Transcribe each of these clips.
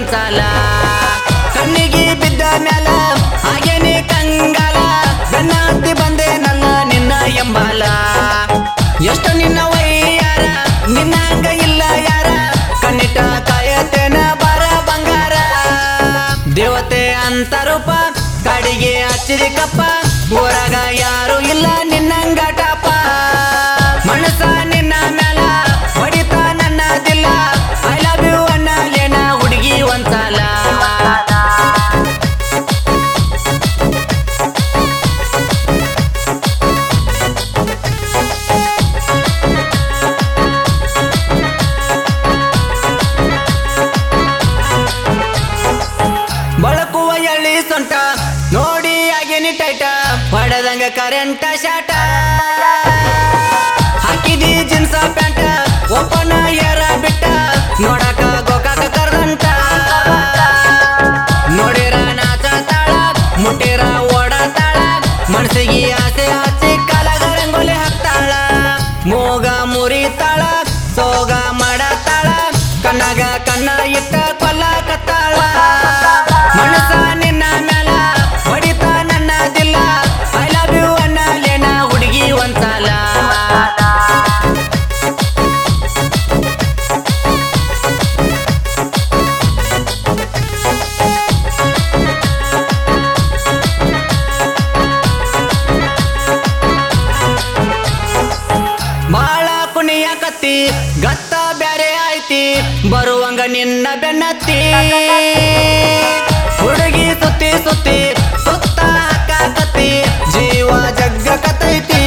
ಒಂದ್ಸಲ ಕಣ್ಣಿಗೆ ಬಿದ್ದ ಮ್ಯಾಲ ಹಾಗೇನೆ ಕಂಗಾಲ ಬೆನ್ನ ಹತ್ತಿ ಬಂದೆ ನನ್ನ ನಿನ್ನ ಎಂಬಾಲ ಎಷ್ಟು ನಿನ್ನ ವೈಯಾರ ನಿನ್ನ ಹಂಗ ಇಲ್ಲ ಯಾರ ಕಣ್ಣಿಟ್ಟ ಕಾಯತೇನ ಬಾರ ಬಂಗಾರ ದೇವತೆ ಅಂತ ರೂಪ ಕಾಡಿಗೆ ಹಚ್ಚಿದ ಕಪ್ಪ ಊರಾಗ ಯಾರು ಇಲ್ಲ ನಿನ್ನಂಗಾಟಪ್ಪ ಮನಸ ನಿನ್ನ ಮ್ಯಾಲ ಹೊಡಿತ ನನ್ನ ದಿಲ್ಲ ಐ ಲವ್ ಯು ಅನ್ನಲೇನ ಹುಡುಗಿ ಒಂದ್ಸಲ ಬಳಕುವ ಎಳ್ಳಿ ಸೊಂಟ ನೋಡಿ ಆಗೇನಿ ಟೈಟ ಹೊಡೆದಂಗ ಕರೆಂಟ ಶಾಟ ಹಾಕಿದಿ ಜೀನ್ಸ ಪ್ಯಾಂಟ ಒಪ್ಪನ ಏರ ಬಿಟ್ಟ ನೋಡಕ ಗೋಕಾಕ ಕರ್ದಂಟ ನೋಡಿರ ನಾಚ ತಾಳ ಮುಟ್ಟಿರ ಓಡ ತಾಳ ಮನಸ್ಸಿಗೆ ಆಸೆ ಹಚ್ಚಿ ಕಾಲಾಗ ರಂಗೋಲಿ ಹಾಕ್ತಾಳ ಮೂಗ ಮುರಿತಾಳ ಸೋಗ ಮಾಡತಾಳ ಕಣ್ಣಾಗ ಕಣ್ಣ ಇಟ್ಟ ಕೊಲ್ಲಕತ್ತಾಳ ಮನಸ ನಿನ್ನ ಮ್ಯಾಲ ಹೊಡಿತ ನನ್ನ ದಿಲ್ಲ ಐ ಲವ್ ಯು ಅನ್ನಲೇನ ಹುಡುಗಿ ಒಂದ್ಸಲ ಬಾಳ ಕುಣಿಯಾಕತ್ತಿ ಗತ್ತ ಬ್ಯಾರೆ ಐತಿ ಬರುವಂಗ ನಿನ್ನ ಬೆನ್ನತ್ತಿ ಹುಡುಗಿ ಸುತ್ತಿ ಸುತ್ತಿ ಸುತ್ತ ಹಾಕಾಕತ್ತಿ ಜೀವ ಜಗ್ಗ ಕತ್ತೈತಿ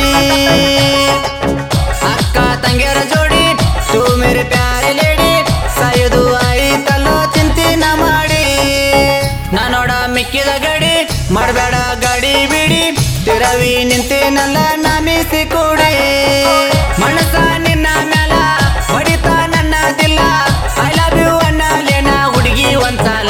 ಅಕ್ಕ ತಂಗಿಯರ ಜೋಡಿ ತೂ ಮೇರೆ ಪ್ಯಾರೆ ಲೇಡಿ ಸಾಯುದು ಆಯ್ತಲ್ಲೋ ಚಿಂತಿನ ಮಾಡಿ ನಾನೋಡ ಮಿಕ್ಕಿದ ಗಡಿ ಮಾಡಬೇಡ ಗಾಡಿ ಬಿಡಿ ತಿರವಿ ನಿಂತೇನಲ್ಲ ನಾಮಿಸಿ ಕೂಡಿ ಮನಸ ನಿನ್ನ ಮ್ಯಾಲ ಹೊಡಿತ ನನ್ನ ದಿಲ್ಲ ಐ ಲವ್ ಯು ಅನ್ನಲೇನ ಹುಡುಗಿ ಒಂದ್ಸಲ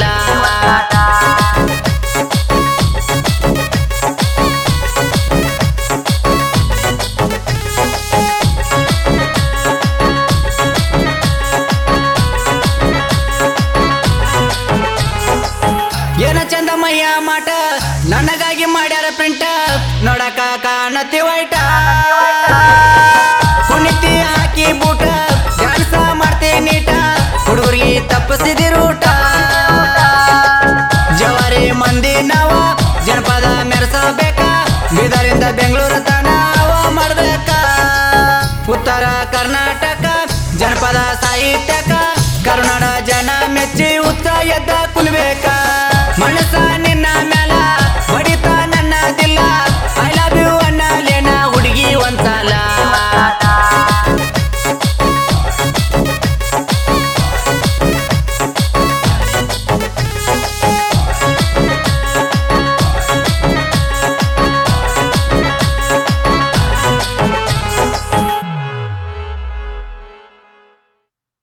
ಏನ ಚಂದ ಮಯ್ಯ ಮಾಟ ನನಗಾಗಿ ಮಾಡ್ಯಾರ ಪ್ರಿಂಟ ನೋಡಕ ಕಾಣತಿ ವೈಟ ಕುಣಿತಿ ಹಾಕಿ ಬೂಟ ಡ್ಯಾನ್ಸ ಮಾಡ್ತಿ ನೀಟ ಹುಡುಗರಿಗೆ ತಪ್ಪಿಸಿದಿ ರೂಟ ಜವಾರಿ ಮಂದಿ ನಾವ ಜನಪದ ಮೆರೆಸಬೇಕ ಬೀದರಿಂದ ಬೆಂಗಳೂರು ತನ ಮಾಡ್ಬೇಕ ಉತ್ತರ ಕರ್ನಾಟಕ ಜನಪದ ಸಾಹಿತ್ಯಕ ಕರುನಾಡ ಜನ ಮೆಚ್ಚಿ ಉತ್ತ ಎದ್ದ ಕುಲ್ಬೇಕ ಮನಸ ನಿನ್ನ ಮ್ಯಾಲ ಹೊಡಿತ